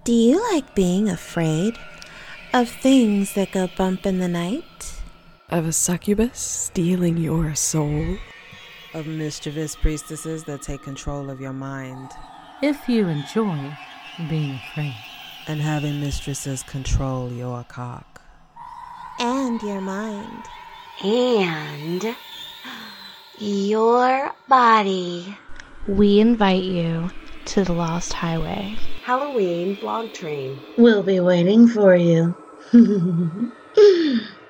Do you like being afraid of things that go bump in the night? Of a succubus stealing your soul? Of mischievous priestesses that take control of your mind? If you enjoy being afraid. And having mistresses control your cock? And your mind. And your body. We invite you to the Lost Highway Halloween Blog Train. We'll be waiting for you.